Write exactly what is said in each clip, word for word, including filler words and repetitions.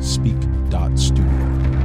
speak dot studio.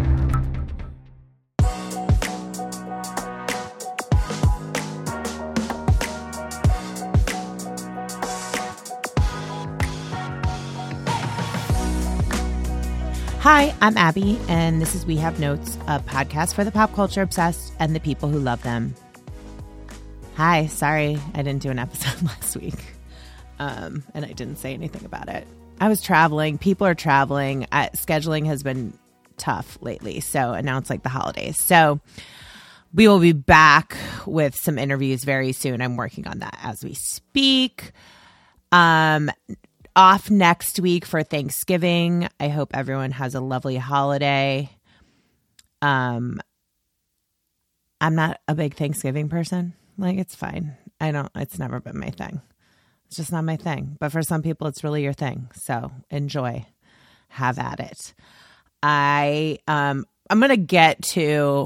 Hi, I'm Abby, and this is We Have Notes, a podcast for the pop culture obsessed and the people who love them. Hi, sorry I didn't do an episode last week, um, and I didn't say anything about it. I was traveling. People are traveling. I, scheduling has been tough lately, so and now it's like the holidays. So we will be back with some interviews very soon. I'm working on that as we speak. Um. Off next week for Thanksgiving. I hope everyone has a lovely holiday. Um, I'm not a big Thanksgiving person. Like, it's fine. I don't, it's never been my thing. It's just not my thing. But for some people, it's really your thing. So enjoy. Have at it. I, um, I'm going to get to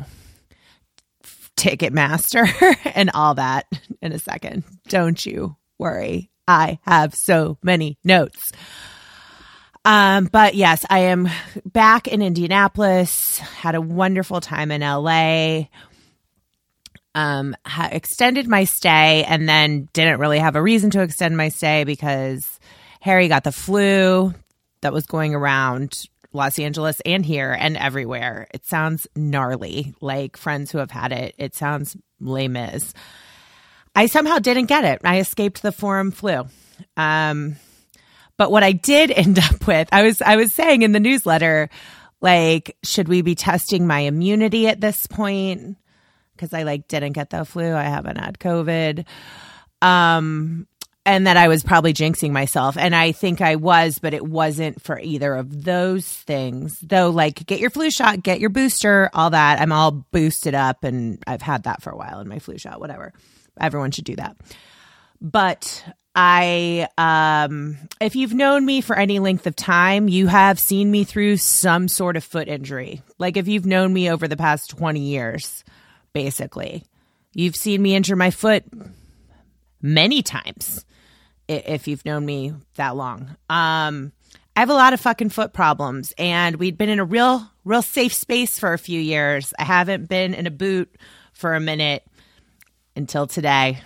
Ticketmaster and all that in a second. Don't you worry. I have so many notes. Um, but yes, I am back in Indianapolis. Had a wonderful time in L A. Um, ha- extended my stay and then didn't really have a reason to extend my stay because Harry got the flu that was going around Los Angeles and here and everywhere. It sounds gnarly, like friends who have had it. It sounds Les Mis. I somehow didn't get it. I escaped the forum flu. Um, but what I did end up with, I was I was saying in the newsletter, like, should we be testing my immunity at this point? Because I like didn't get the flu. I haven't had COVID. Um, and that I was probably jinxing myself. And I think I was, but it wasn't for either of those things. Though, like, get your flu shot, get your booster, all that. I'm all boosted up and I've had that for a while in my flu shot, whatever. Everyone should do that. But I, um, if you've known me for any length of time, you have seen me through some sort of foot injury. Like if you've known me over the past twenty years, basically, you've seen me injure my foot many times. If you've known me that long, um, I have a lot of fucking foot problems, and we'd been in a real, real safe space for a few years. I haven't been in a boot for a minute. Until today.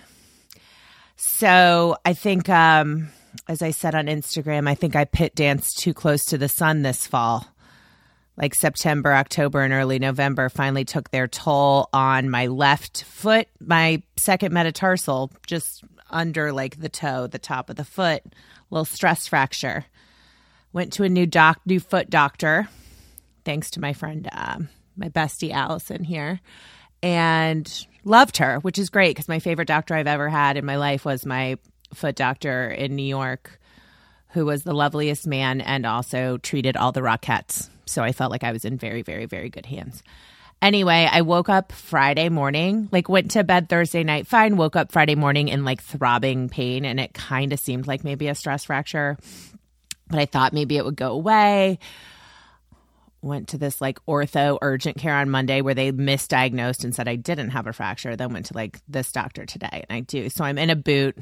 So I think, um, as I said on Instagram, I think I pit danced too close to the sun this fall. Like September, October, and early November finally took their toll on my left foot, my second metatarsal, just under like the toe, the top of the foot, little stress fracture. Went to a new doc, new foot doctor, thanks to my friend, uh, my bestie Allison here, and loved her, which is great because my favorite doctor I've ever had in my life was my foot doctor in New York, who was the loveliest man and also treated all the Rockettes. So I felt like I was in very, very, very good hands. Anyway, I woke up Friday morning, like went to bed Thursday night, fine, woke up Friday morning in like throbbing pain, and it kind of seemed like maybe a stress fracture, but I thought maybe it would go away. Went to this like ortho urgent care on Monday where they misdiagnosed and said I didn't have a fracture. Then went to like this doctor today, and I do. So I'm in a boot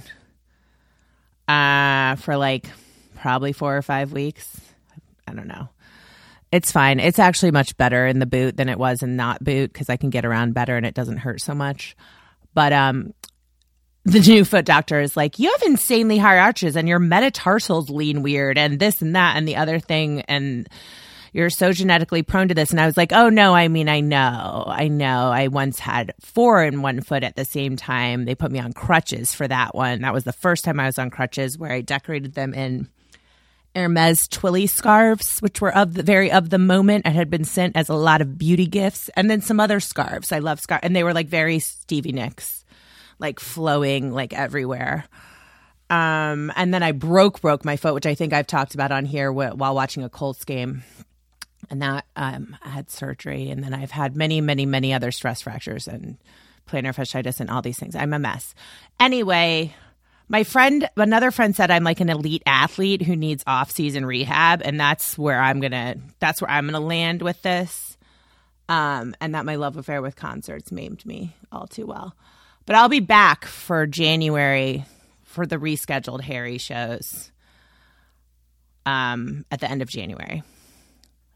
uh, for like probably four or five weeks. I don't know. It's fine. It's actually much better in the boot than it was in not boot because I can get around better and it doesn't hurt so much. But um, the new foot doctor is like, you have insanely high arches and your metatarsals lean weird and this and that and the other thing, and you're so genetically prone to this. And I was like, oh, no, I mean, I know. I know. I once had four in one foot at the same time. They put me on crutches for that one. That was the first time I was on crutches, where I decorated them in Hermes Twilly scarves, which were of the very of the moment and had been sent as a lot of beauty gifts. And then some other scarves. I love scarves. And they were like very Stevie Nicks, like flowing like everywhere. Um, and then I broke, broke my foot, which I think I've talked about on here wh- while watching a Colts game. And that um, I had surgery, and then I've had many, many, many other stress fractures and plantar fasciitis and all these things. I'm a mess. Anyway, my friend, another friend said I'm like an elite athlete who needs off-season rehab, and that's where I'm gonna. That's where I'm gonna land with this. Um, and that my love affair with concerts maimed me all too well. But I'll be back for January for the rescheduled Harry shows. Um, at the end of January.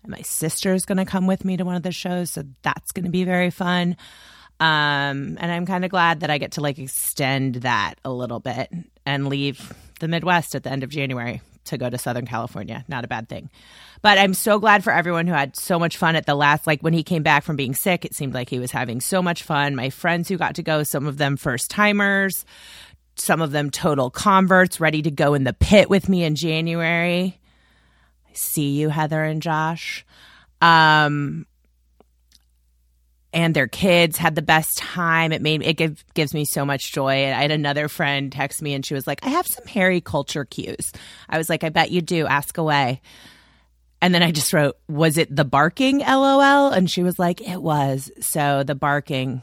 And my sister's going to come with me to one of the shows, so that's going to be very fun. Um, and I'm kind of glad that I get to like extend that a little bit and leave the Midwest at the end of January to go to Southern California. Not a bad thing. But I'm so glad for everyone who had so much fun at the last, like when he came back from being sick, it seemed like he was having so much fun. My friends who got to go, some of them first timers, some of them total converts ready to go in the pit with me in January. I see you, Heather and Josh. Um, and their kids had the best time. It made it give, gives me so much joy. I had another friend text me and she was like, I have some Harry culture cues. I was like, I bet you do. Ask away. And then I just wrote, was it the barking, LOL? And she was like, it was. So the barking.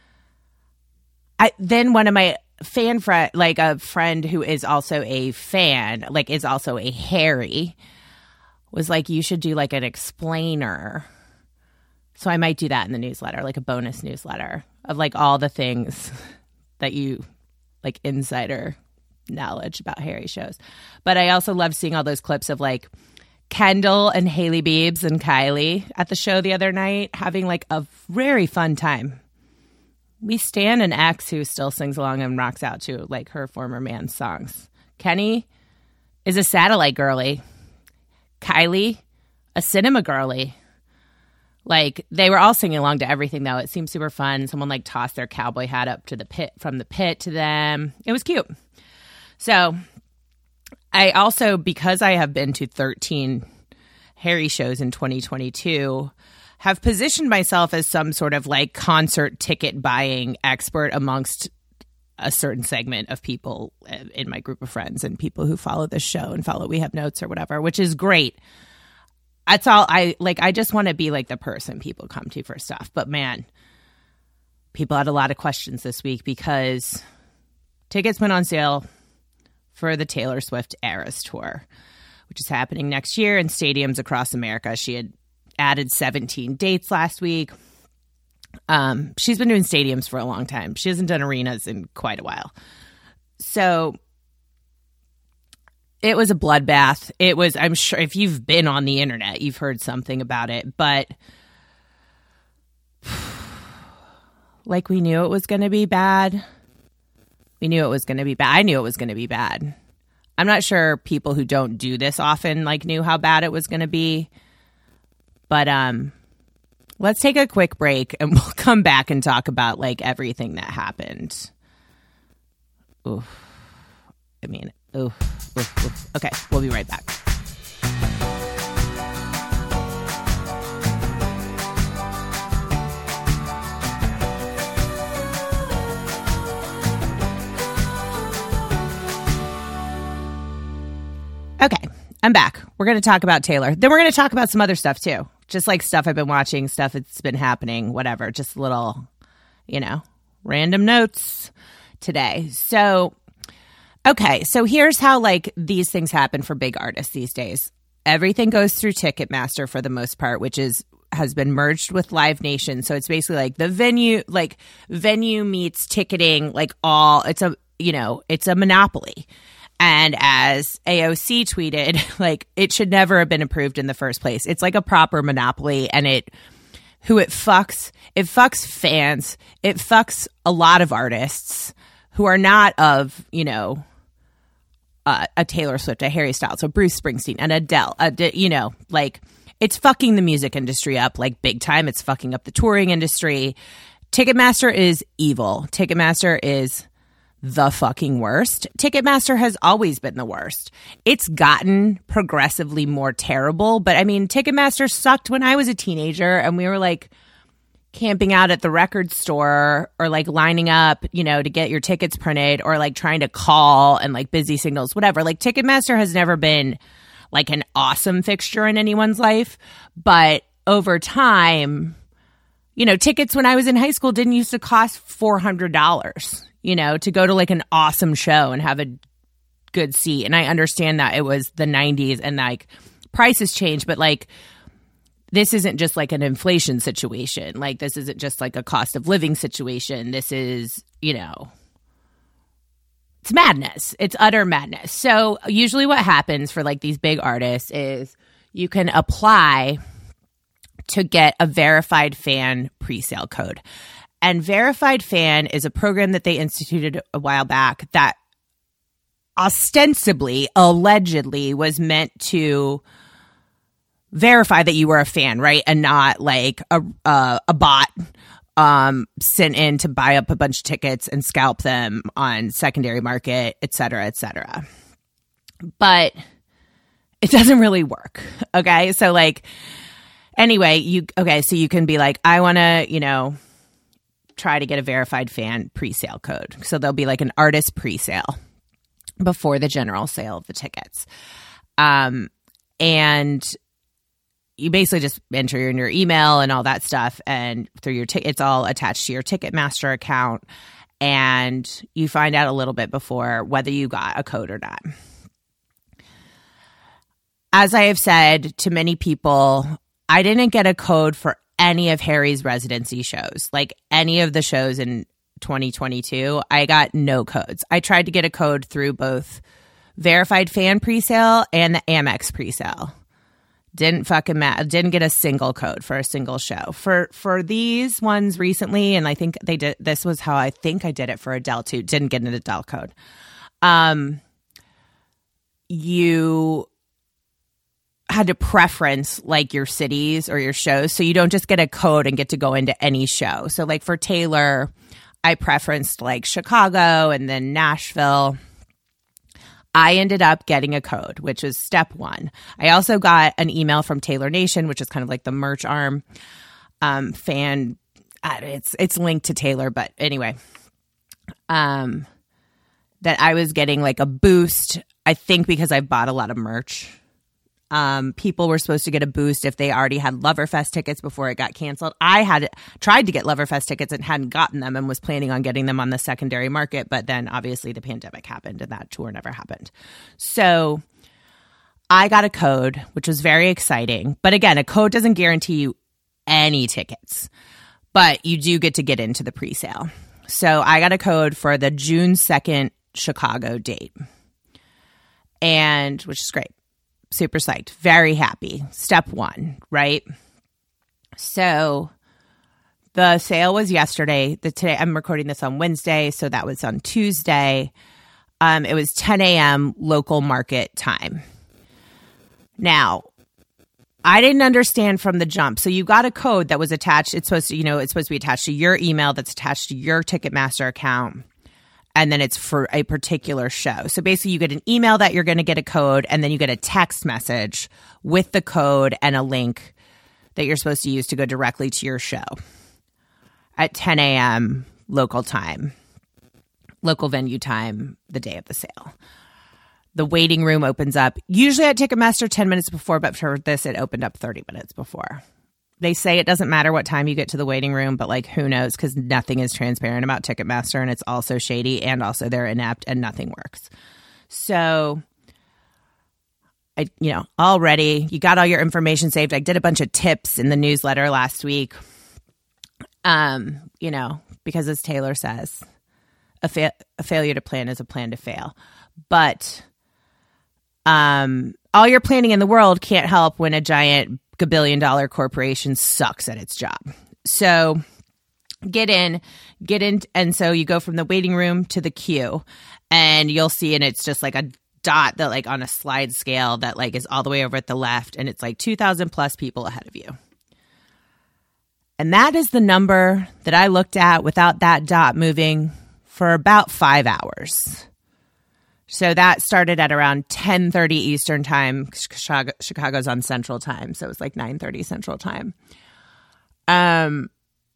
I then one of my fan friend, like a friend who is also a fan, like is also a Harry, was like, you should do like an explainer. So I might do that in the newsletter, like a bonus newsletter of like all the things that you like insider knowledge about Harry shows. But I also love seeing all those clips of like Kendall and Haley Biebs and Kylie at the show the other night having like a very fun time. We stan an ex who still sings along and rocks out to like her former man's songs. Kenny is a satellite girly. Kylie, a cinema girly. Like, they were all singing along to everything, though. It seemed super fun. Someone, like, tossed their cowboy hat up to the pit, from the pit to them. It was cute. So, I also, because I have been to thirteen Harry shows in twenty twenty-two, have positioned myself as some sort of, like, concert ticket buying expert amongst a certain segment of people in my group of friends and people who follow this show and follow We Have Notes or whatever, which is great. That's all I like. I just want to be like the person people come to for stuff. But man, people had a lot of questions this week because tickets went on sale for the Taylor Swift Eras Tour, which is happening next year in stadiums across America. She had added seventeen dates last week. Um, she's been doing stadiums for a long time. She hasn't done arenas in quite a while. So it was a bloodbath. It was, I'm sure if you've been on the internet, you've heard something about it, but like we knew it was going to be bad. We knew it was going to be bad. I knew it was going to be bad. I'm not sure people who don't do this often like knew how bad it was going to be, but um, let's take a quick break and we'll come back and talk about like everything that happened. Oof. I mean, oof. Oof, oof. Okay, we'll be right back. Okay, I'm back. We're going to talk about Taylor. Then we're going to talk about some other stuff too. Just like stuff I've been watching, stuff that's been happening, whatever. Just little, you know, random notes today. So... Okay, so here's how, like, these things happen for big artists these days. Everything goes through Ticketmaster for the most part, which is has been merged with Live Nation. So it's basically like the venue, like, venue meets ticketing, like, all, it's a, you know, it's a monopoly. And as A O C tweeted, like, it should never have been approved in the first place. It's like a proper monopoly, and it, who it fucks, it fucks fans, it fucks a lot of artists who are not of, you know, Uh, a Taylor Swift, a Harry Styles, so Bruce Springsteen, and Adele, uh, you know, like, it's fucking the music industry up, like, big time. It's fucking up the touring industry. Ticketmaster is evil. Ticketmaster is the fucking worst. Ticketmaster has always been the worst. It's gotten progressively more terrible, but, I mean, Ticketmaster sucked when I was a teenager, and we were, like, camping out at the record store or like lining up, you know, to get your tickets printed or like trying to call and like busy signals, whatever. Like Ticketmaster has never been like an awesome fixture in anyone's life. But over time, you know, tickets when I was in high school didn't used to cost four hundred dollars, you know, to go to like an awesome show and have a good seat. And I understand that it was the nineties and like prices changed, but like, this isn't just like an inflation situation. Like, this isn't just like a cost of living situation. This is, you know, it's madness. It's utter madness. So usually what happens for like these big artists is you can apply to get a verified fan presale code. And Verified Fan is a program that they instituted a while back that ostensibly, allegedly, was meant to verify that you were a fan, right? And not like a uh, a bot um, sent in to buy up a bunch of tickets and scalp them on secondary market, et cetera, et cetera. But it doesn't really work, okay? So like, anyway, you okay, so you can be like, I want to, you know, try to get a Verified Fan presale code. So there'll be like an artist presale before the general sale of the tickets. Um, and you basically just enter in your email and all that stuff, and through your ticket, it's all attached to your Ticketmaster account, and you find out a little bit before whether you got a code or not. As I have said to many people, I didn't get a code for any of Harry's residency shows, like any of the shows in twenty twenty-two. I got no codes. I tried to get a code through both Verified Fan presale and the Amex presale. Didn't fucking matter. Didn't get a single code for a single show. For for these ones recently, and I think they did. This was how I think I did it for Adele too. Didn't get an Adele code. Um, you had to preference like your cities or your shows, so you don't just get a code and get to go into any show. So like for Taylor, I preferenced like Chicago and then Nashville. I ended up getting a code, which was step one. I also got an email from Taylor Nation, which is kind of like the merch arm. Um, fan, it's it's linked to Taylor, but anyway, um, that I was getting like a boost. I think because I bought a lot of merch. Um, people were supposed to get a boost if they already had Loverfest tickets before it got canceled. I had tried to get Loverfest tickets and hadn't gotten them and was planning on getting them on the secondary market. But then obviously the pandemic happened and that tour never happened. So I got a code, which was very exciting. But again, a code doesn't guarantee you any tickets, but you do get to get into the presale. So I got a code for the June second Chicago date, and which is great. Super psyched. Very happy. Step one, right? So the sale was yesterday. The today I'm recording this on Wednesday, so that was on Tuesday. Um, it was ten a.m. local market time. Now, I didn't understand from the jump. So you got a code that was attached. It's supposed to, you know, it's supposed to be attached to your email that's attached to your Ticketmaster account. And then it's for a particular show. So basically you get an email that you're going to get a code, and then you get a text message with the code and a link that you're supposed to use to go directly to your show at ten a.m. local time, local venue time, the day of the sale. The waiting room opens up usually at Ticketmaster ten minutes before, but for this, it opened up thirty minutes before. They say it doesn't matter what time you get to the waiting room, but like, who knows? Because nothing is transparent about Ticketmaster, and it's also shady, and also they're inept, and nothing works. So, I, you know, already you got all your information saved. I did a bunch of tips in the newsletter last week. Um, you know, because as Taylor says, a, fa- a failure to plan is a plan to fail. But, um, all your planning in the world can't help when a giant billion dollar corporation sucks at its job. So get in, get in. And so you go from the waiting room to the queue, and you'll see, and it's just like a dot that like on a slide scale that like is all the way over at the left. And it's like two thousand plus people ahead of you. And that is the number that I looked at without that dot moving for about five hours. So that started at around ten thirty Eastern time. Chicago, Chicago's on Central time, so it was like nine thirty Central time. Um,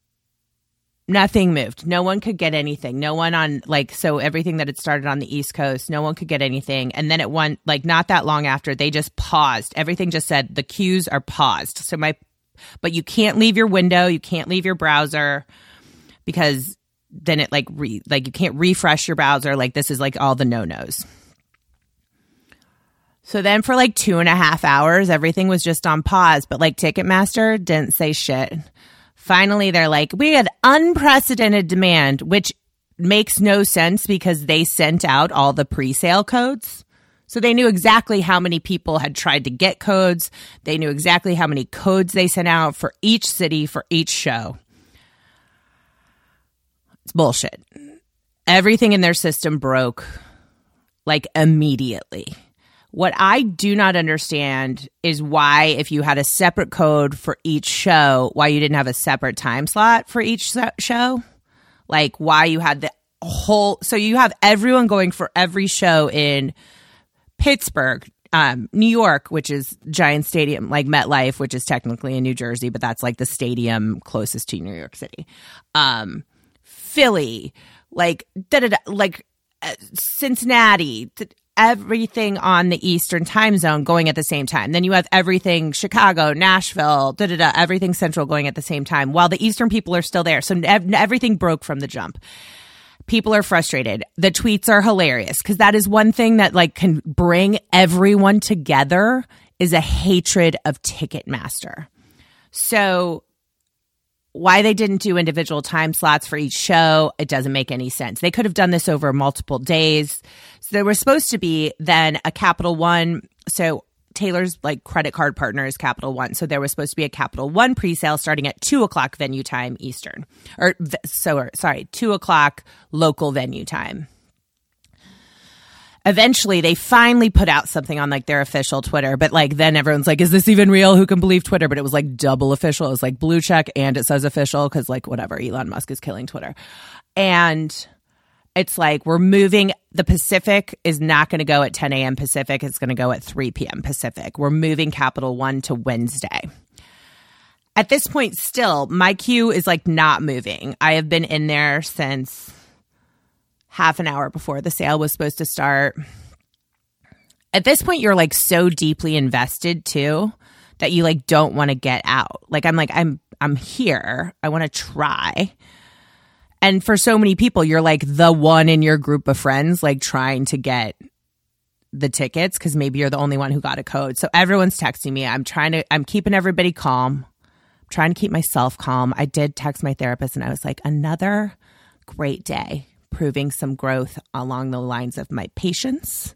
nothing moved. No one could get anything. No one on like so everything that had started on the East Coast, no one could get anything. And then it went like not that long after, they just paused. Everything just said the queues are paused. So my, but you can't leave your window, you can't leave your browser because then it like re like you can't refresh your browser. Like this is like all the no-nos. So then for like two and a half hours, everything was just on pause. But like Ticketmaster didn't say shit. Finally, they're like, we had unprecedented demand, which makes no sense because they sent out all the pre-sale codes. So they knew exactly how many people had tried to get codes. They knew exactly how many codes they sent out for each city, for each show. It's bullshit. Everything in their system broke, like, immediately. What I do not understand is why, if you had a separate code for each show, why you didn't have a separate time slot for each show. Like, why you had the whole... So you have everyone going for every show in Pittsburgh, um, New York, which is Giant Stadium, like MetLife, which is technically in New Jersey, but that's like the stadium closest to New York City. Um, Philly, like, da-da-da, like uh, Cincinnati, th- everything on the Eastern time zone going at the same time. Then you have everything Chicago, Nashville, da da da, everything Central going at the same time while the Eastern people are still there. So ev- everything broke from the jump. People are frustrated. The tweets are hilarious because that is one thing that like can bring everyone together is a hatred of Ticketmaster. So why they didn't do individual time slots for each show, it doesn't make any sense. They could have done this over multiple days. So there was supposed to be then a Capital One. So Taylor's like credit card partner is Capital One. So there was supposed to be a Capital One presale starting at two o'clock venue time Eastern. Or so sorry, two o'clock local venue time. Eventually, they finally put out something on like their official Twitter, but like then everyone's like, is this even real? Who can believe Twitter? But it was like double official. It was like blue check and it says official because like whatever, Elon Musk is killing Twitter. And it's like we're moving. The Pacific is not going to go at ten a.m. Pacific. It's going to go at three p.m. Pacific. We're moving Capital One to Wednesday. At this point, still, my queue is like not moving. I have been in there since half an hour before the sale was supposed to start. At this point, you're like so deeply invested too that you like don't want to get out. Like I'm like, I'm I'm here. I want to try. And for so many people, you're like the one in your group of friends, like trying to get the tickets because maybe you're the only one who got a code. So everyone's texting me. I'm trying to, I'm keeping everybody calm. I'm trying to keep myself calm. I did text my therapist and I was like, another great day, proving some growth along the lines of my patience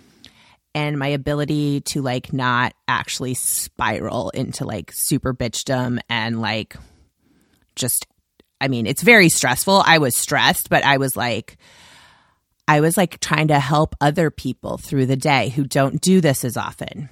and my ability to like not actually spiral into like super bitchdom and like just, I mean, it's very stressful. I was stressed, but I was like, I was like trying to help other people through the day who don't do this as often.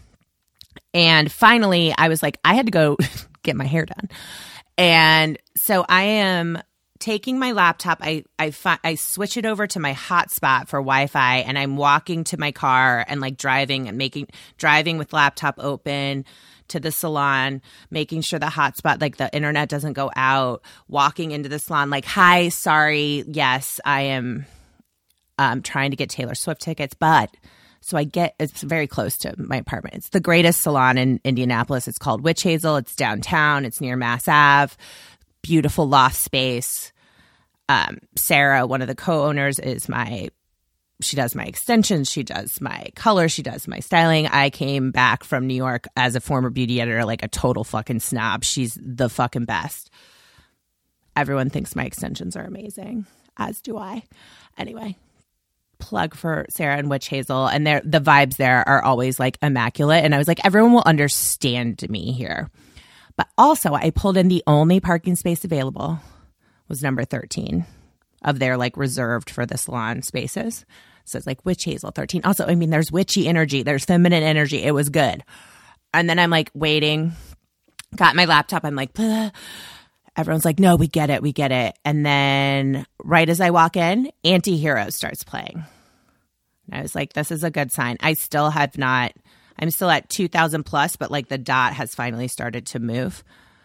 And finally, I was like, I had to go get my hair done. And so I am taking my laptop. I I, fi- I switch it over to my hotspot for Wi-Fi, and I'm walking to my car and like driving and making driving with laptop open to the salon, making sure the hotspot, like the internet doesn't go out, walking into the salon like, hi, sorry, yes, I am um, trying to get Taylor Swift tickets, but so I get, it's very close to my apartment. It's the greatest salon in Indianapolis. It's called Witch Hazel. It's downtown. It's near Mass Ave. Beautiful loft space. Um, Sarah, one of the co-owners, is my She does my extensions. She does my color. She does my styling. I came back from New York as a former beauty editor, like a total fucking snob. She's the fucking best. Everyone thinks my extensions are amazing, as do I. Anyway, plug for Sarah and Witch Hazel. And the vibes there are always like immaculate. And I was like, everyone will understand me here. But also, I pulled in the only parking space available was number thirteen. Of their like reserved for the salon spaces. So it's like Witch Hazel thirteen. Also, I mean, there's witchy energy. There's feminine energy. It was good. And then I'm like waiting, got my laptop. I'm like, bleh. Everyone's like, no, we get it. We get it. And then right as I walk in, Anti-Heroes starts playing. And I was like, this is a good sign. I still have not, I'm still at two thousand plus, but like the dot has finally started to move.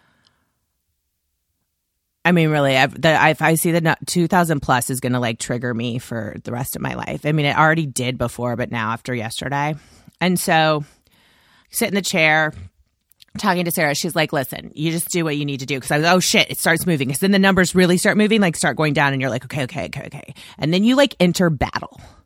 I mean, really, I've, the, if I see the two thousand plus is going to like trigger me for the rest of my life. I mean, it already did before, but now after yesterday. And so sit in the chair, talking to Sarah. She's like, listen, you just do what you need to do. Because I was, oh shit, it starts moving. Because then the numbers really start moving, like start going down and you're like, okay, okay, okay, okay. And then you like enter battle.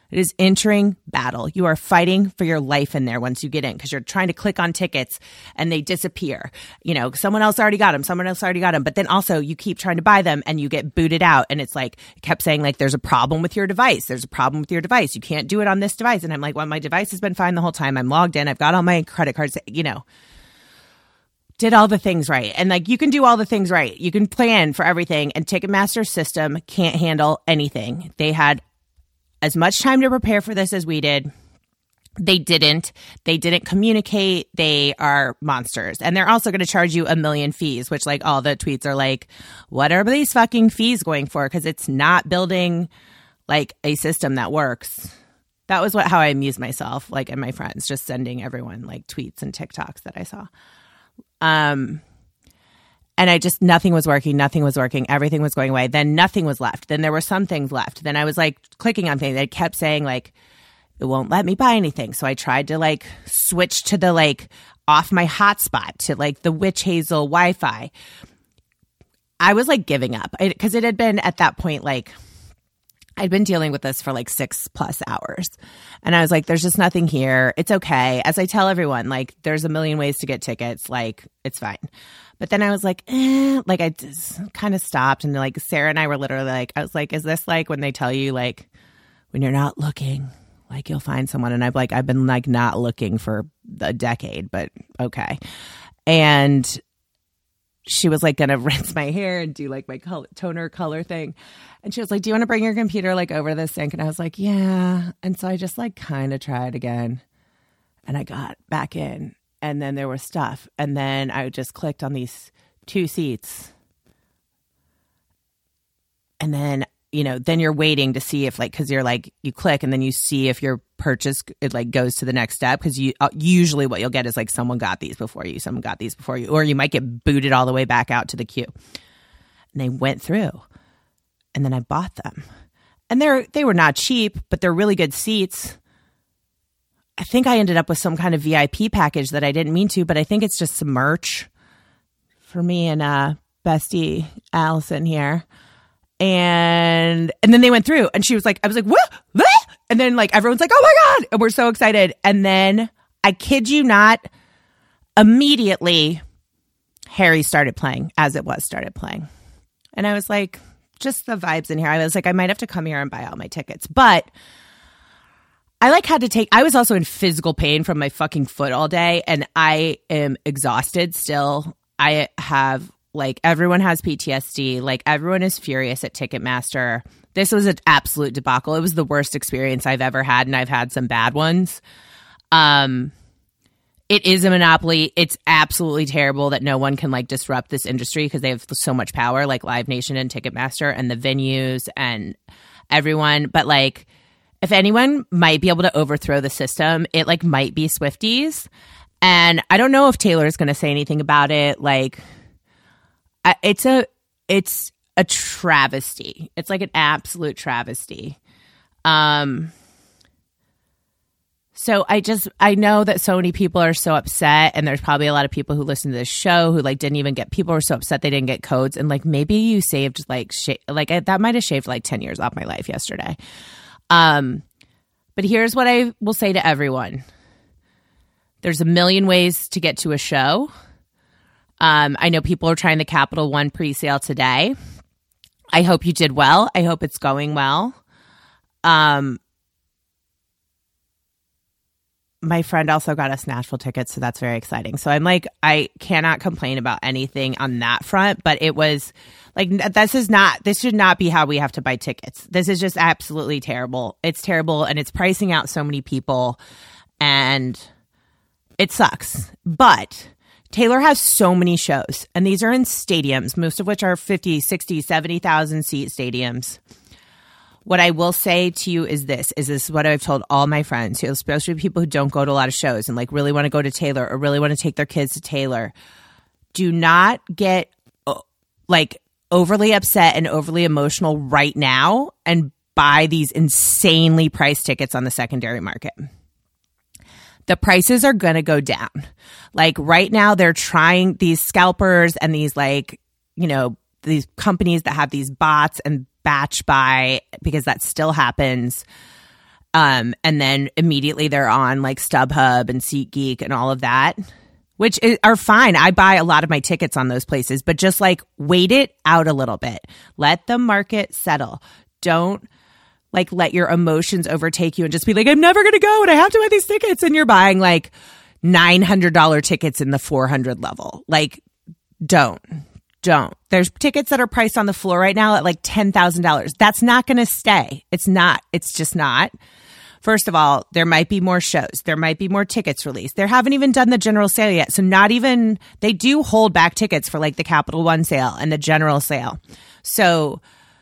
It is entering battle. You are fighting for your life in there once you get in because you're trying to click on tickets and they disappear. You know, someone else already got them. Someone else already got them. But then also you keep trying to buy them and you get booted out. And it's like, it kept saying like, there's a problem with your device. There's a problem with your device. You can't do it on this device. And I'm like, well, my device has been fine the whole time. I'm logged in. I've got all my credit cards, you know. Did all the things right. And like, you can do all the things right. You can plan for everything. And Ticketmaster's system can't handle anything. They had as much time to prepare for this as we did. They didn't. They didn't communicate. They are monsters. And they're also going to charge you a million fees, which like all the tweets are like, what are these fucking fees going for? Because it's not building like a system that works. That was what how I amused myself, like, and my friends, just sending everyone like tweets and TikToks that I saw. Um, and I just, nothing was working. Nothing was working. Everything was going away. Then nothing was left. Then there were some things left. Then I was like clicking on things. It kept saying like, it won't let me buy anything. So I tried to like switch to the like off my hotspot to like the Witch Hazel Wi-Fi. I was like giving up because it had been at that point, like I'd been dealing with this for like six plus hours. And I was like, there's just nothing here. It's okay. As I tell everyone, like there's a million ways to get tickets. Like it's fine. But then I was like, eh, like I just kind of stopped. And like Sarah and I were literally like, I was like, is this like when they tell you like when you're not looking, like you'll find someone? And I'm like, I've been like not looking for a decade, but okay. And she was like going to rinse my hair and do like my color, toner color thing. And she was like, do you want to bring your computer like over the sink? And I was like, yeah. And so I just like kind of tried again and I got back in and then there was stuff. And then I just clicked on these two seats. And then, you know, then you're waiting to see if like, cause you're like, you click and then you see if your purchase, it like goes to the next step. Cause you uh, usually what you'll get is like someone got these before you, someone got these before you, or you might get booted all the way back out to the queue. And they went through and then I bought them and they're, they were not cheap, but they're really good seats. I think I ended up with some kind of V I P package that I didn't mean to, but I think it's just some merch for me and uh bestie Allison here. And and then they went through and she was like, I was like, what? And then like everyone's like, oh my God. And we're so excited. And then I kid you not, immediately Harry started playing as it was started playing. And I was like, just the vibes in here. I was like, I might have to come here and buy all my tickets. But I like had to take, I was also in physical pain from my fucking foot all day. And I am exhausted still. I have like, everyone has P T S D. Like everyone is furious at Ticketmaster. This was an absolute debacle. It was the worst experience I've ever had. And I've had some bad ones. Um, it is a monopoly. It's absolutely terrible that no one can like disrupt this industry because they have so much power, like Live Nation and Ticketmaster and the venues and everyone. But like, if anyone might be able to overthrow the system, it like might be Swifties. And I don't know if Taylor's going to say anything about it. Like, I, it's a, it's a travesty. It's like an absolute travesty. Um, so I just, I know that so many people are so upset and there's probably a lot of people who listen to this show who like didn't even get, people were so upset they didn't get codes. And like, maybe you saved like, sh- like I, that might've shaved like ten years off my life yesterday. Um, but here's what I will say to everyone. There's a million ways to get to a show. Um, I know people are trying the Capital One pre-sale today. I hope you did well. I hope it's going well. Um, my friend also got us Nashville tickets, so that's very exciting. So I'm like, I cannot complain about anything on that front, but it was like, this is not, this should not be how we have to buy tickets. This is just absolutely terrible. It's terrible and it's pricing out so many people and it sucks. But Taylor has so many shows and these are in stadiums, most of which are fifty, sixty, seventy thousand seat stadiums. What I will say to you is this, is this what I've told all my friends, especially people who don't go to a lot of shows and like really want to go to Taylor or really want to take their kids to Taylor. Do not get like overly upset and overly emotional right now and buy these insanely priced tickets on the secondary market. The prices are going to go down. Like right now they're trying, these scalpers and these like, you know, these companies that have these bots and batch buy, because that still happens. Um, and then immediately they're on like StubHub and SeatGeek and all of that, which is, are fine. I buy a lot of my tickets on those places, but just like wait it out a little bit. Let the market settle. Don't like let your emotions overtake you and just be like, I'm never going to go and I have to buy these tickets. And you're buying like nine hundred dollars tickets in the four hundred level. Like, don't. Don't. There's tickets that are priced on the floor right now at like ten thousand dollars. That's not going to stay. It's not. It's just not. First of all, there might be more shows. There might be more tickets released. They haven't even done the general sale yet. So not even, they do hold back tickets for like the Capital One sale and the general sale. So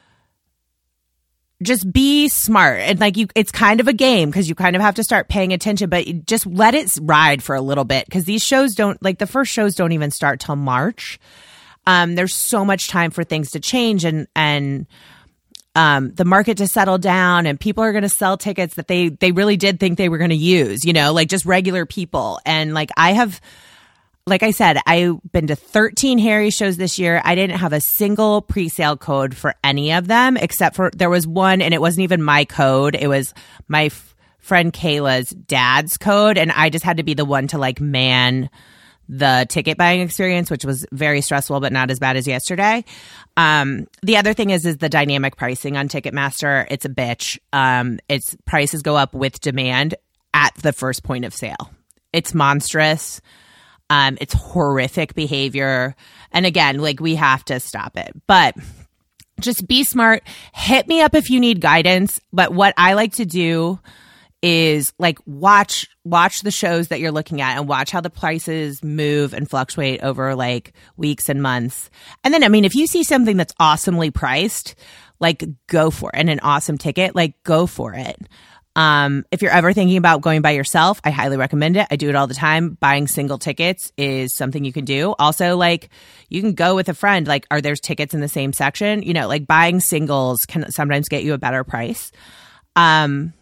just be smart. And like you, it's kind of a game because you kind of have to start paying attention, but just let it ride for a little bit because these shows don't, like the first shows don't even start till March. Um, there's so much time for things to change and, and, um, the market to settle down and people are going to sell tickets that they, they really did think they were going to use, you know, like just regular people. And like, I have, like I said, I've been to thirteen Harry shows this year. I didn't have a single pre-sale code for any of them, except for there was one and it wasn't even my code. It was my f- friend Kayla's dad's code. And I just had to be the one to like man the ticket buying experience, which was very stressful, but not as bad as yesterday. Um, the other thing is, is the dynamic pricing on Ticketmaster. It's a bitch. Um, its prices go up with demand at the first point of sale. It's monstrous. Um, it's horrific behavior. And again, like we have to stop it, but just be smart. Hit me up if you need guidance. But what I like to do is like watch watch the shows that you're looking at and watch how the prices move and fluctuate over like weeks and months. And then, I mean, if you see something that's awesomely priced, like go for it. And an awesome ticket, like go for it. Um, if you're ever thinking about going by yourself, I highly recommend it. I do it all the time. Buying single tickets is something you can do. Also, like you can go with a friend. Like, are there tickets in the same section? You know, like buying singles can sometimes get you a better price. Um,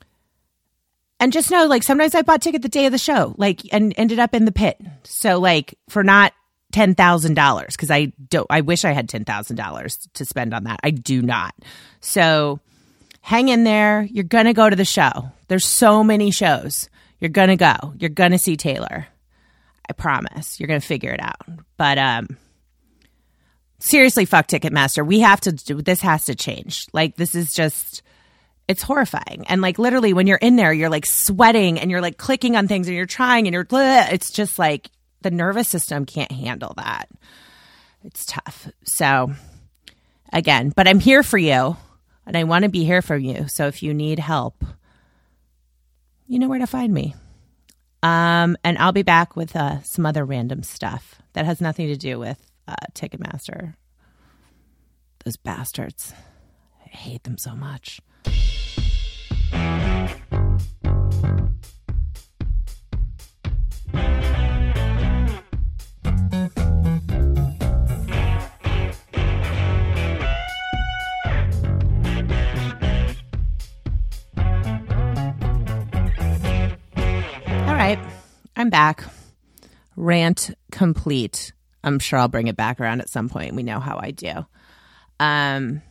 And just know, like, sometimes I bought ticket the day of the show, like, and ended up in the pit. So, like, for not ten thousand dollars, because I don't, I wish I had ten thousand dollars to spend on that. I do not. So, hang in there. You're going to go to the show. There's so many shows. You're going to go. You're going to see Taylor. I promise. You're going to figure it out. But, um, seriously, fuck Ticketmaster. We have to do, this has to change. Like, this is just... It's horrifying. And like literally when you're in there, you're like sweating and you're like clicking on things and you're trying and you're, bleh. It's just like the nervous system can't handle that. It's tough. So again, but I'm here for you and I want to be here for you. So if you need help, you know where to find me. Um, and I'll be back with uh, some other random stuff that has nothing to do with uh, Ticketmaster. Those bastards. I hate them so much. All right, I'm back. Rant complete. I'm sure I'll bring it back around at some point. We know how I do. Um,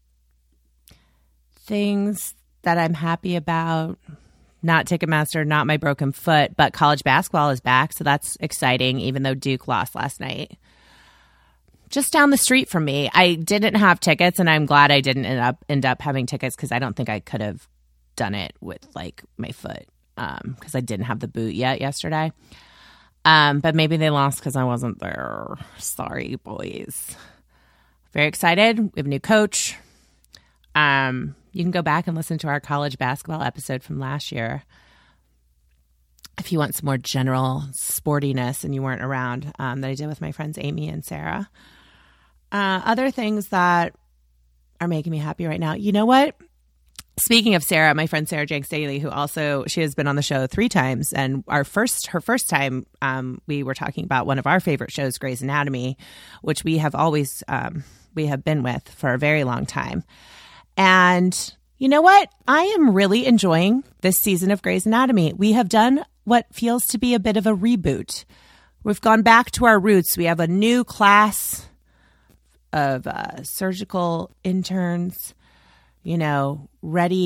things that I'm happy about, not Ticketmaster, not my broken foot, but college basketball is back, so that's exciting, even though Duke lost last night. Just down the street from me. I didn't have tickets, and I'm glad I didn't end up end up having tickets because I don't think I could have done it with like my foot um, because I didn't have the boot yet yesterday. Um, but maybe they lost because I wasn't there. Sorry, boys. Very excited. We have a new coach. Um, you can go back and listen to our college basketball episode from last year if you want some more general sportiness and you weren't around, um, that I did with my friends Amy and Sarah. Uh, other things that are making me happy right now. You know what? Speaking of Sarah, my friend Sarah Jenks Daly, who also, she has been on the show three times. And our first, her first time, um, we were talking about one of our favorite shows, Grey's Anatomy, which we have always, um, we have been with for a very long time. And you know what? I am really enjoying this season of Grey's Anatomy. We have done what feels to be a bit of a reboot. We've gone back to our roots. We have a new class of uh, surgical interns, you know, ready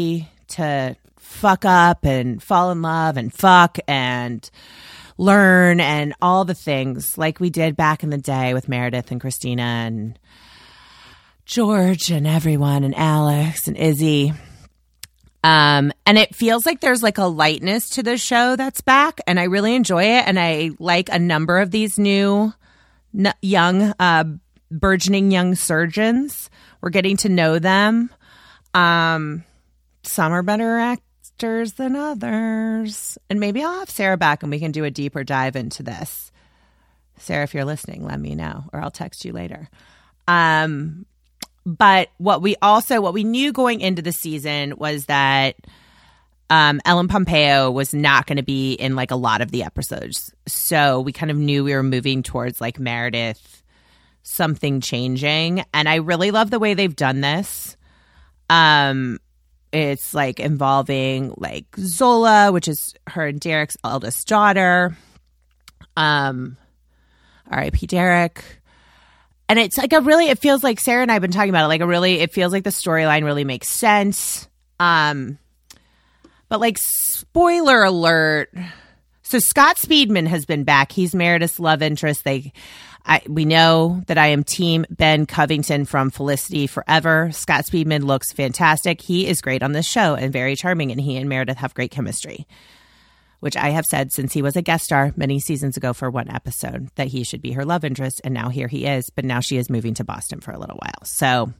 to fuck up and fall in love and fuck and learn and all the things like we did back in the day with Meredith and Christina and George and everyone and Alex and Izzy. Um, and it feels like there's like a lightness to the show that's back, and I really enjoy it. And I like a number of these new n- young, uh, burgeoning young surgeons. We're getting to know them. Um, some are better actors than others. And maybe I'll have Sarah back and we can do a deeper dive into this. Sarah, if you're listening, let me know, or I'll text you later. Um, But what we also, what we knew going into the season was that um, Ellen Pompeo was not going to be in like a lot of the episodes. So we kind of knew we were moving towards like Meredith, something changing. And I really love the way they've done this. Um, it's like involving like Zola, which is her and Derek's eldest daughter. Um, R I P Derek. And it's like a really, it feels like Sarah and I have been talking about it, like a really, it feels like the storyline really makes sense. Um, but like, spoiler alert. So Scott Speedman has been back. He's Meredith's love interest. They, I, we know that I am team Ben Covington from Felicity Forever. Scott Speedman looks fantastic. He is great on this show and very charming. And he and Meredith have great chemistry, which I have said since he was a guest star many seasons ago for one episode that he should be her love interest. And now here he is. But now she is moving to Boston for a little while. So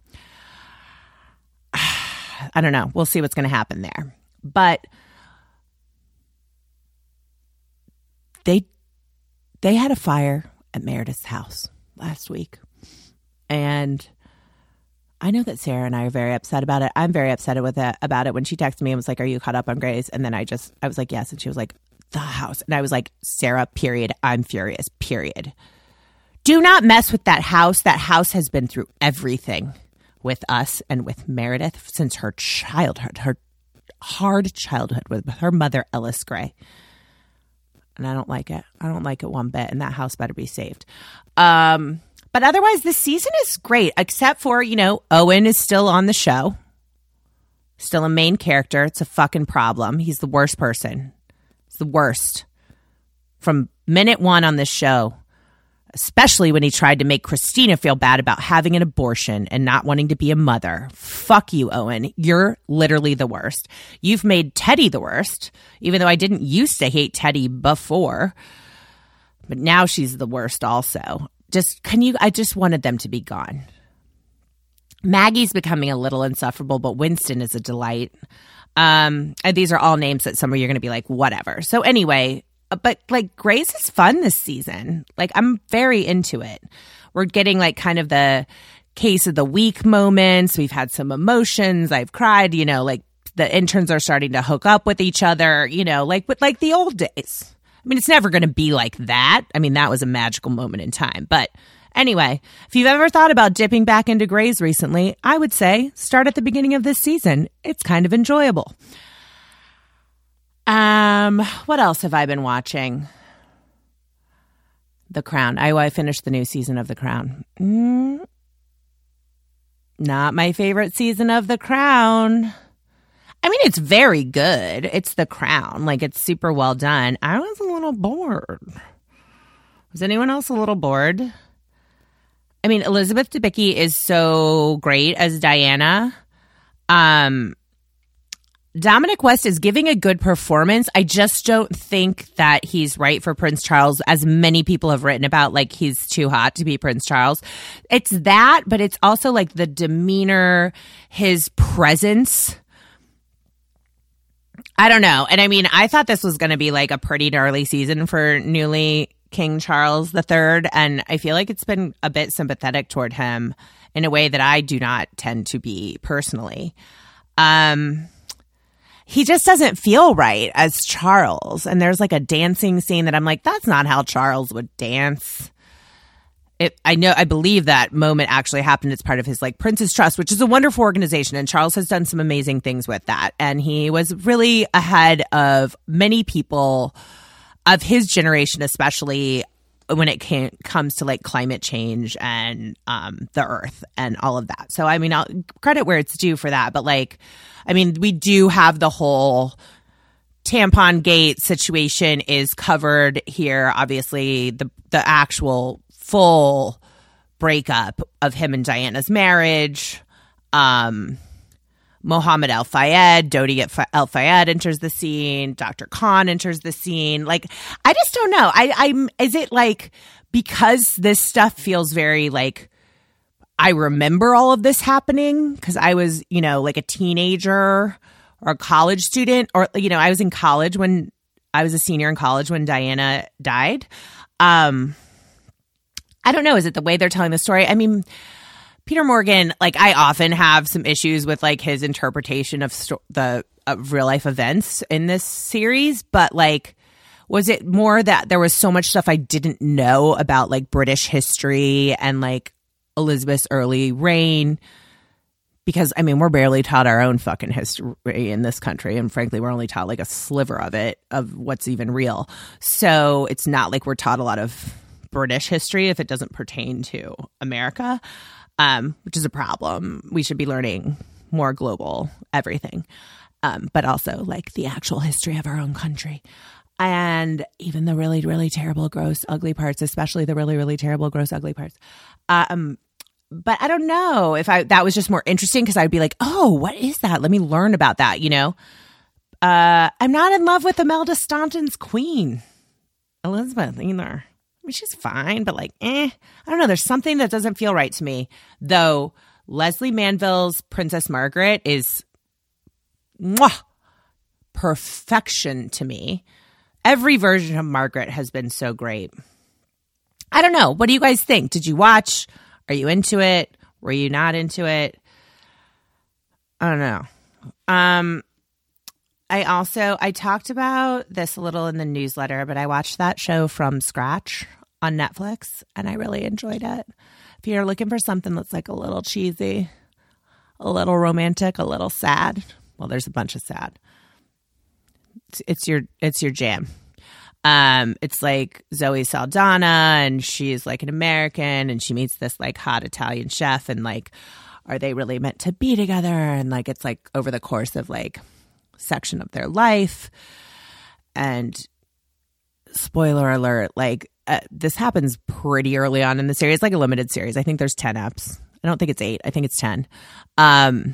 I don't know. We'll see what's going to happen there. But they they had a fire at Meredith's house last week. And I know that Sarah and I are very upset about it. I'm very upset with it, about it when she texted me and was like, are you caught up on Grey's? And then I just, I was like, yes. And she was like, the house. And I was like, Sarah, period. I'm furious, period. Do not mess with that house. That house has been through everything with us and with Meredith since her childhood, her hard childhood with her mother, Ellis Grey. And I don't like it. I don't like it one bit. And that house better be saved. Um... But otherwise, this season is great, except for, you know, Owen is still on the show. Still a main character. It's a fucking problem. He's the worst person. It's the worst. From minute one on this show, especially when he tried to make Christina feel bad about having an abortion and not wanting to be a mother. Fuck you, Owen. You're literally the worst. You've made Teddy the worst, even though I didn't used to hate Teddy before. But now she's the worst also. Just, can you, I just wanted them to be gone. Maggie's becoming a little insufferable, but Winston is a delight. Um, and these are all names that some of you are going to be like, whatever. So anyway, but like Grey's is fun this season. Like I'm very into it. We're getting like kind of the case of the week moments. We've had some emotions. I've cried, you know, like the interns are starting to hook up with each other, you know, like with like the old days. I mean, it's never going to be like that. I mean, that was a magical moment in time. But anyway, if you've ever thought about dipping back into Grey's recently, I would say start at the beginning of this season. It's kind of enjoyable. Um, what else have I been watching? The Crown. I, I finished the new season of The Crown. Mm, not my favorite season of The Crown. I mean, it's very good. It's The Crown. Like, it's super well done. I was a little bored. Was anyone else a little bored? I mean, Elizabeth Debicki is so great as Diana. Um, Dominic West is giving a good performance. I just don't think that he's right for Prince Charles, as many people have written about, like, he's too hot to be Prince Charles. It's that, but it's also, like, the demeanor, his presence. I don't know. And I mean, I thought this was going to be like a pretty gnarly season for newly King Charles the Third. And I feel like it's been a bit sympathetic toward him in a way that I do not tend to be personally. Um, he just doesn't feel right as Charles. And there's like a dancing scene that I'm like, that's not how Charles would dance. It, I know, I believe that moment actually happened as part of his like Prince's Trust, which is a wonderful organization. And Charles has done some amazing things with that. And he was really ahead of many people of his generation, especially when it can, comes to like climate change and um, the earth and all of that. So, I mean, I'll credit where it's due for that. But like, I mean, we do have the whole tampon gate situation is covered here. Obviously, the the actual full breakup of him and Diana's marriage. Um, Mohammed El Fayed, Dodi El Fayed enters the scene. Doctor Khan enters the scene. Like, I just don't know. I, I'm. Is it like because this stuff feels very like I remember all of this happening because I was, you know, like a teenager or a college student, or you know, I was in college when I was a senior in college when Diana died. Um, I don't know. Is it the way they're telling the story? I mean, Peter Morgan, like I often have some issues with like his interpretation of sto- the of real life events in this series, but like, was it more that there was so much stuff I didn't know about like British history and like Elizabeth's early reign? Because I mean, we're barely taught our own fucking history in this country, and frankly, we're only taught like a sliver of it, of what's even real. So it's not like we're taught a lot of British history if it doesn't pertain to America. Um, which is a problem. We should be learning more global everything, um, but also like the actual history of our own country. And even the really, really terrible, gross, ugly parts, especially the really, really terrible, gross, ugly parts. Um, but I don't know if I that was just more interesting because I'd be like, oh, what is that? Let me learn about that, you know? Uh, I'm not in love with Imelda Staunton's queen, Elizabeth, either. I mean, she's fine, but like, eh, I don't know. There's something that doesn't feel right to me. Though Leslie Manville's Princess Margaret is mwah, perfection to me. Every version of Margaret has been so great. I don't know. What do you guys think? Did you watch? Are you into it? Were you not into it? I don't know. Um, I also, I talked about this a little in the newsletter, but I watched that show From Scratch on Netflix, and I really enjoyed it. If you're looking for something that's like a little cheesy, a little romantic, a little sad, well, there's a bunch of sad. It's, it's your, it's your jam. Um, it's like Zoe Saldana, and she's like an American, and she meets this like hot Italian chef, and like, are they really meant to be together? And like, it's like over the course of like section of their life. And spoiler alert, like uh, this happens pretty early on in the series, like a limited series. I think there's ten eps. I don't think it's eight. I think it's ten. Um,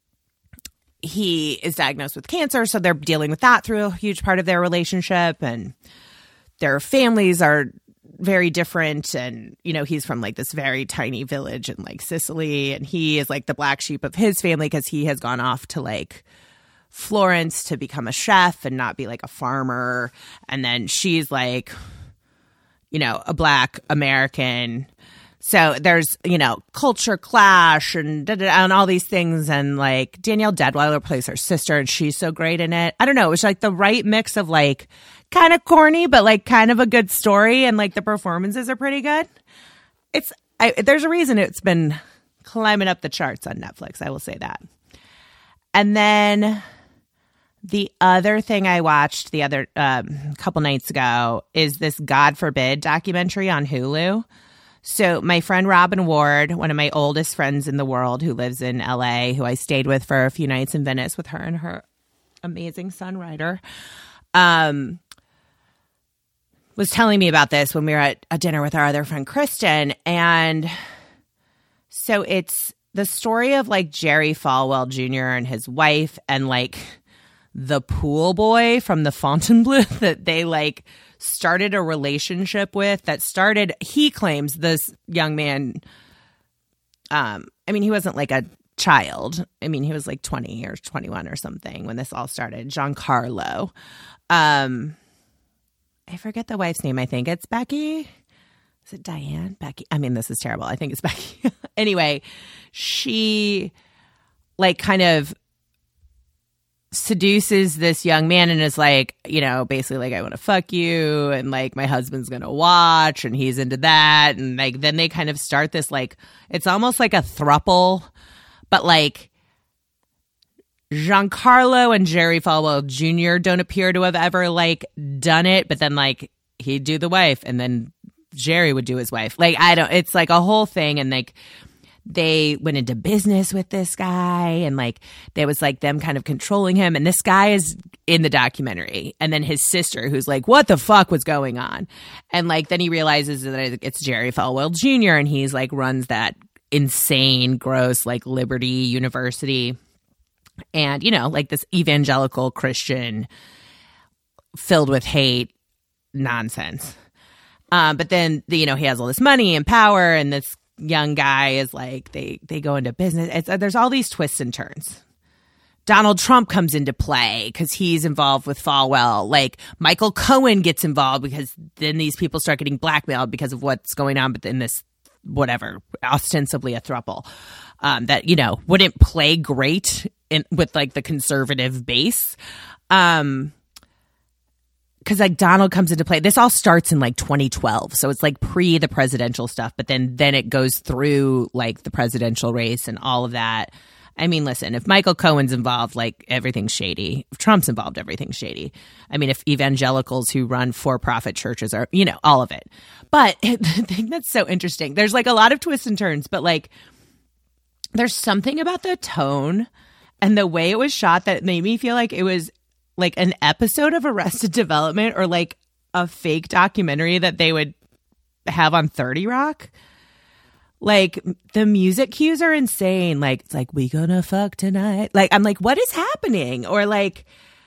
he is diagnosed with cancer, so they're dealing with that through a huge part of their relationship, and their families are very different. And, you know, he's from like this very tiny village in like Sicily, and he is like the black sheep of his family because he has gone off to like Florence to become a chef and not be like a farmer. And then she's like, you know, a black American. So there's, you know, culture clash and, da, da, da, and all these things. And like Danielle Deadwyler plays her sister, and she's so great in it. I don't know. It was like the right mix of like kind of corny, but like kind of a good story. And like the performances are pretty good. It's, I, there's a reason it's been climbing up the charts on Netflix. I will say that. And then the other thing I watched the other um, couple nights ago is this God Forbid documentary on Hulu. So my friend Robin Ward, one of my oldest friends in the world who lives in L A, who I stayed with for a few nights in Venice with her and her amazing son, Ryder, um, was telling me about this when we were at a dinner with our other friend, Kristen. And so it's the story of like Jerry Falwell Junior and his wife and like the pool boy from the Fontainebleau that they like started a relationship with that started, he claims this young man, um, I mean, he wasn't like a child. I mean, he was like twenty or twenty-one or something when this all started. Giancarlo. Um, I forget the wife's name. I think it's Becky. Is it Diane? Becky? I mean, this is terrible. I think it's Becky. Anyway, she like kind of seduces this young man and is like, you know, basically like, I want to fuck you, and like my husband's gonna watch, and he's into that. And like then they kind of start this like, it's almost like a throuple, but like Giancarlo and Jerry Falwell Junior don't appear to have ever like done it, but then like he'd do the wife, and then Jerry would do his wife. Like, I don't, it's like a whole thing. And like, they went into business with this guy, and like there was like them kind of controlling him, and this guy is in the documentary, and then his sister who's like, what the fuck was going on? And like then he realizes that it's Jerry Falwell Junior and he's like runs that insane gross like Liberty University, and you know, like this evangelical Christian filled with hate nonsense. Um but then you know, he has all this money and power, and this young guy is like, they they go into business. It's, uh, there's all these twists and turns. Donald Trump comes into play because he's involved with Falwell. Like Michael Cohen gets involved because then these people start getting blackmailed because of what's going on in this, whatever, ostensibly a throuple um, that, you know, wouldn't play great in, with like the conservative base. Um, Because like Donald comes into play. This all starts in like twenty twelve, so it's like pre the presidential stuff. But then then it goes through like the presidential race and all of that. I mean, listen, if Michael Cohen's involved, like everything's shady. If Trump's involved, everything's shady. I mean, if evangelicals who run for-profit churches are, you know, all of it. But the thing that's so interesting, there's like a lot of twists and turns, but like there's something about the tone and the way it was shot that made me feel like it was like an episode of Arrested Development or like a fake documentary that they would have on thirty Rock. Like the music cues are insane. Like it's like, we gonna fuck tonight. Like I'm like, what is happening? Or like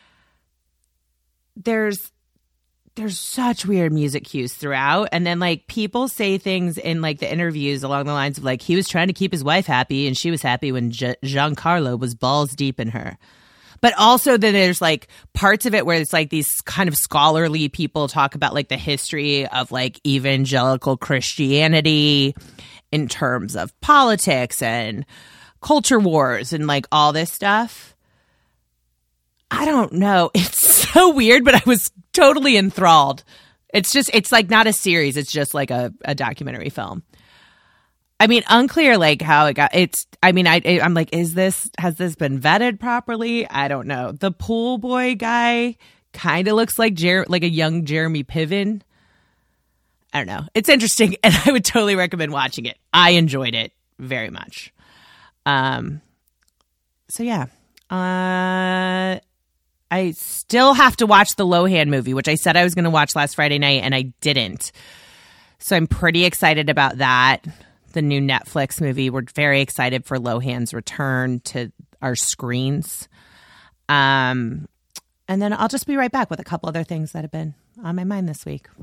there's there's such weird music cues throughout. And then like people say things in like the interviews along the lines of like, he was trying to keep his wife happy and she was happy when G- Giancarlo was balls deep in her. But also then there's like parts of it where it's like these kind of scholarly people talk about like the history of like evangelical Christianity in terms of politics and culture wars and like all this stuff. I don't know. It's so weird, but I was totally enthralled. It's just, it's like not a series. It's just like a, a documentary film. I mean, unclear like how it got, it's, I mean, I, I'm like, is this, has this been vetted properly? I don't know. The pool boy guy kind of looks like Jer- like a young Jeremy Piven. I don't know. It's interesting, and I would totally recommend watching it. I enjoyed it very much. Um, so yeah. Uh, I still have to watch the Lohan movie, which I said I was going to watch last Friday night, and I didn't. So I'm pretty excited about that. The new Netflix movie. We're very excited for Lohan's return to our screens. Um, and then I'll just be right back with a couple other things that have been on my mind this week.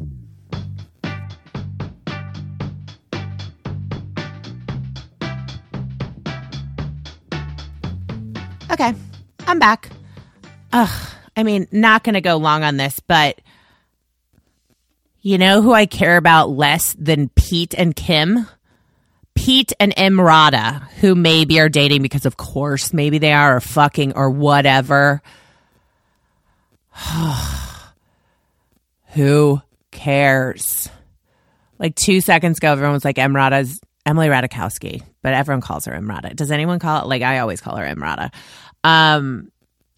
Okay, I'm back. Ugh, I mean, not going to go long on this, but you know who I care about less than Pete and Kim? Pete and Emrata, who maybe are dating because, of course, maybe they are, or fucking, or whatever. Who cares? Like two seconds ago, everyone was like, Emrata's Emily Ratajkowski, but everyone calls her Emrata. Does anyone call it? Like, I always call her Emrata. Um,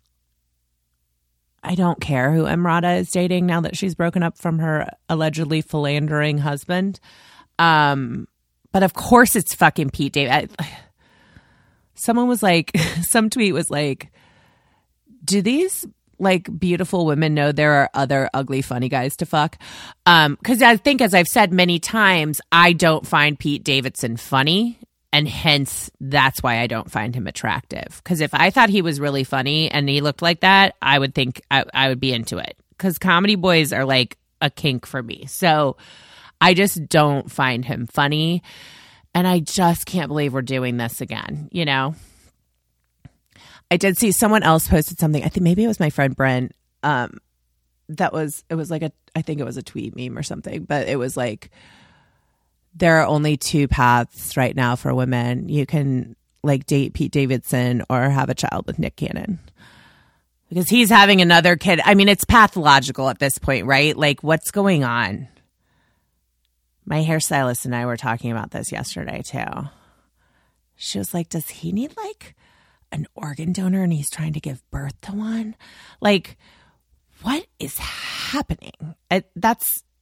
I don't care who Emrata is dating now that she's broken up from her allegedly philandering husband. Um, but of course it's fucking Pete Davidson. Someone was like, some tweet was like, do these like beautiful women know there are other ugly, funny guys to fuck? Um, because I think, as I've said many times, I don't find Pete Davidson funny. And hence, that's why I don't find him attractive. Because if I thought he was really funny and he looked like that, I would think I, I would be into it. Because comedy boys are like a kink for me. So I just don't find him funny. And I just can't believe we're doing this again, you know? I did see someone else posted something. I think maybe it was my friend Brent. Um, that was, it was like a, I think it was a tweet meme or something. But it was like, there are only two paths right now for women. You can like date Pete Davidson or have a child with Nick Cannon. Because he's having another kid. I mean, it's pathological at this point, right? Like, what's going on? My hairstylist and I were talking about this yesterday, too. She was like, does he need, like, an organ donor and he's trying to give birth to one? Like, what is happening? It, that's,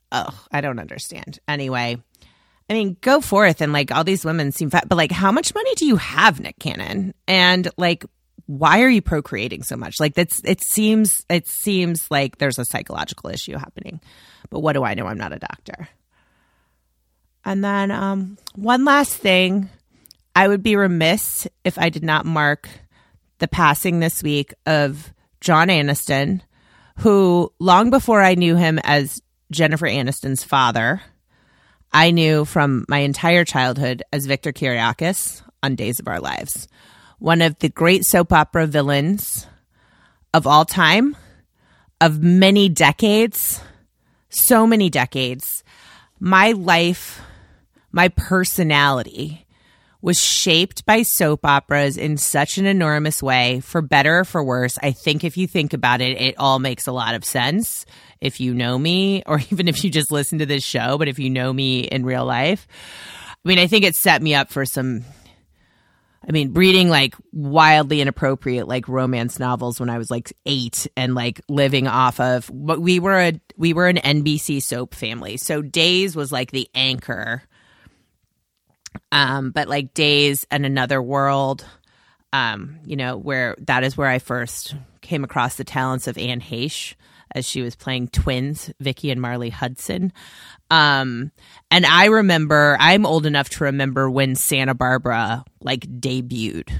oh, I don't understand. Anyway, I mean, go forth, and like all these women seem fat, but like, how much money do you have, Nick Cannon? And like, why are you procreating so much? Like, that's it seems it seems like there's a psychological issue happening. But what do I know? I'm not a doctor. And then um, one last thing, I would be remiss if I did not mark the passing this week of John Aniston, who long before I knew him as Jennifer Aniston's father, I knew from my entire childhood as Victor Kiriakis on Days of Our Lives, one of the great soap opera villains of all time, of many decades, so many decades. My life, my personality was shaped by soap operas in such an enormous way, for better or for worse. I think if you think about it, it all makes a lot of sense if you know me, or even if you just listen to this show, but if you know me in real life. I mean, I think it set me up for some, I mean, reading like wildly inappropriate like romance novels when I was like eight, and like living off of what we were a we were an N B C soap family. So Days was like the anchor. Um, but like Days and Another World, um, you know, where that is where I first came across the talents of Anne Heche as she was playing twins, Vicky and Marley Hudson. Um, and I remember, I'm old enough to remember when Santa Barbara like debuted,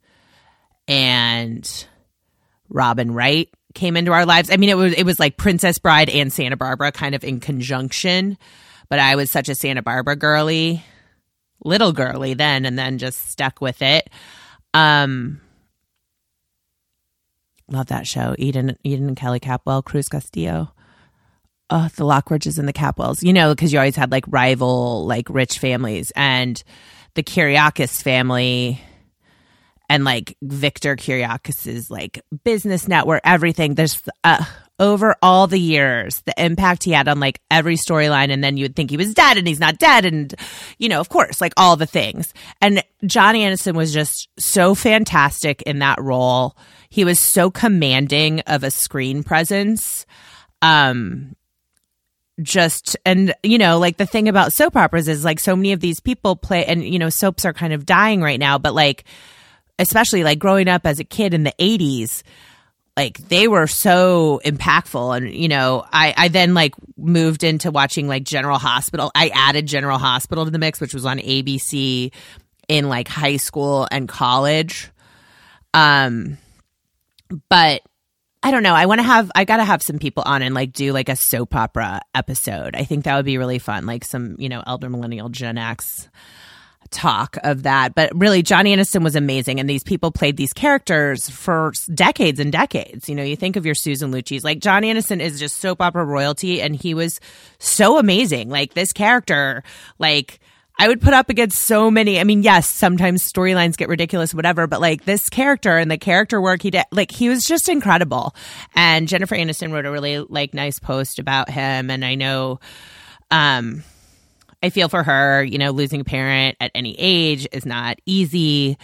and Robin Wright came into our lives. I mean, it was it was like Princess Bride and Santa Barbara kind of in conjunction, but I was such a Santa Barbara girly. Little girly then, and then just stuck with it. Um, love that show. Eden, Eden and Kelly Capwell, Cruz Castillo. Oh, the Lockridges and the Capwells. You know, because you always had like rival, like rich families, and the Kiriakis family, and like Victor Kiriakis's like business network, everything. There's uh, over all the years, the impact he had on like every storyline, and then you would think he was dead, and he's not dead, and you know, of course, like all the things. And John Aniston was just so fantastic in that role. He was so commanding of a screen presence. Um, just, and you know, like the thing about soap operas is like so many of these people play, and you know, soaps are kind of dying right now, but like, especially like growing up as a kid in the eighties, like they were so impactful. And, you know, I, I then like moved into watching like General Hospital. I added General Hospital to the mix, which was on A B C in like high school and college. Um, but I don't know. I want to have, I got to have some people on and like do like a soap opera episode. I think that would be really fun. Like some, you know, elder millennial Gen X talk of that. But really, John Aniston was amazing, and these people played these characters for decades and decades. You know, you think of your Susan Lucci's, like John Aniston is just soap opera royalty, and he was so amazing. Like this character, like I would put up against so many. I mean, yes, sometimes storylines get ridiculous, whatever, but like this character and the character work he did, like he was just incredible. And Jennifer Aniston wrote a really like nice post about him, and I know, um. I feel for her, you know, losing a parent at any age is not easy.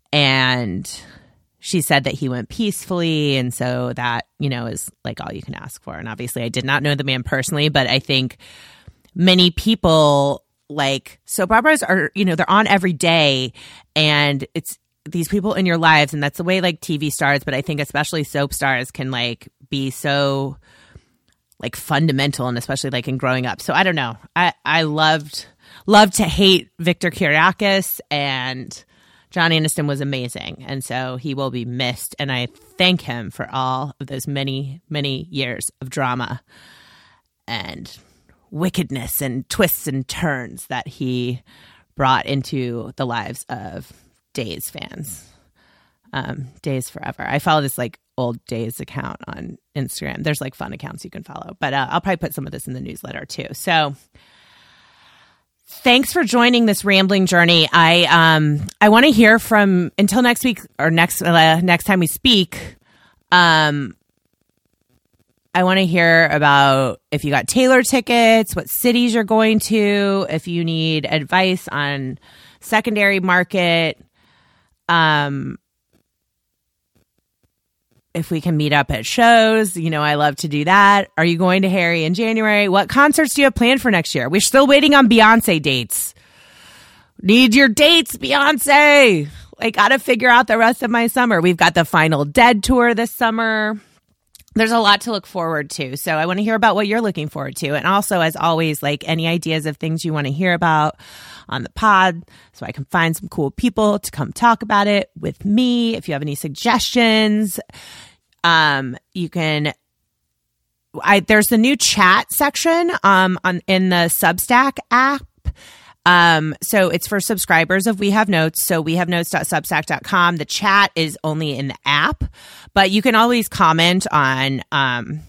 And she said that he went peacefully. And so that, you know, is like all you can ask for. And obviously I did not know the man personally, but I think many people like soap operas are, you know, they're on every day, and it's these people in your lives. And that's the way like T V stars, but I think especially soap stars can like be so like fundamental, and especially like in growing up. So I don't know. I, I loved, loved to hate Victor Kiriakis, and John Aniston was amazing. And so he will be missed. And I thank him for all of those many, many years of drama and wickedness and twists and turns that he brought into the lives of Days fans. Um, Days Forever. I follow this like old Days account on Instagram. There's like fun accounts you can follow, but uh, I'll probably put some of this in the newsletter too. So thanks for joining this rambling journey. I um I want to hear from, until next week or next uh, next time we speak. Um, I want to hear about if you got Taylor tickets, what cities you're going to, if you need advice on secondary market. Um. if we can meet up at shows. You know, I love to do that. Are you going to Harry in January? What concerts do you have planned for next year? We're still waiting on Beyonce dates. Need your dates, Beyonce. I got to figure out the rest of my summer. We've got the Final Dead tour this summer. There's a lot to look forward to. So I want to hear about what you're looking forward to. And also, as always, like any ideas of things you want to hear about on the pod so I can find some cool people to come talk about it with me. If you have any suggestions, um, you can, I, there's the new chat section, um, on, in the Substack app. Um, so it's for subscribers of We Have Notes. So we have notes dot substack dot com. The chat is only in the app, but you can always comment on, um,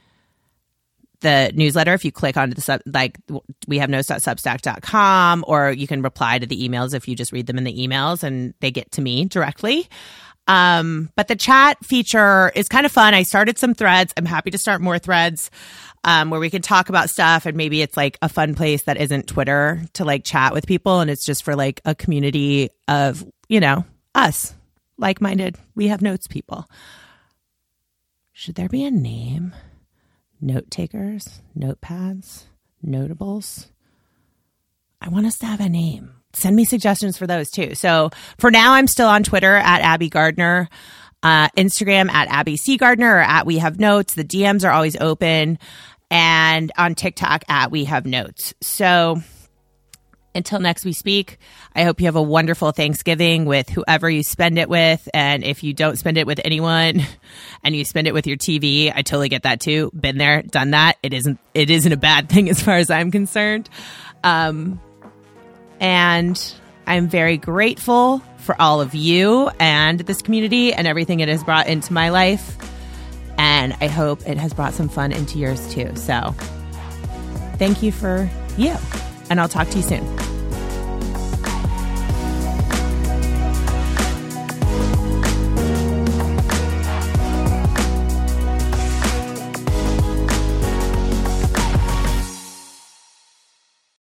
the newsletter if you click onto the sub, like we have notes dot substack dot com, or you can reply to the emails if you just read them in the emails and they get to me directly. Um, but the chat feature is kind of fun. I started some threads. I'm happy to start more threads. Um, where we can talk about stuff, and maybe it's like a fun place that isn't Twitter to like chat with people, and it's just for like a community of, you know, us, like-minded, We Have Notes people. Should there be a name? Note takers, notepads, notables. I want us to have a name. Send me suggestions for those too. So for now, I'm still on Twitter at Abby Gardner, uh, Instagram at Abby C Gardner, or at We Have Notes. The D Ms are always open. And on TikTok at We Have Notes. So until next we speak, I hope you have a wonderful Thanksgiving with whoever you spend it with. And if you don't spend it with anyone and you spend it with your T V, I totally get that too. Been there, done that. It isn't, it isn't a bad thing as far as I'm concerned. Um, and I'm very grateful for all of you and this community and everything it has brought into my life. And I hope it has brought some fun into yours too. So thank you for you. And I'll talk to you soon.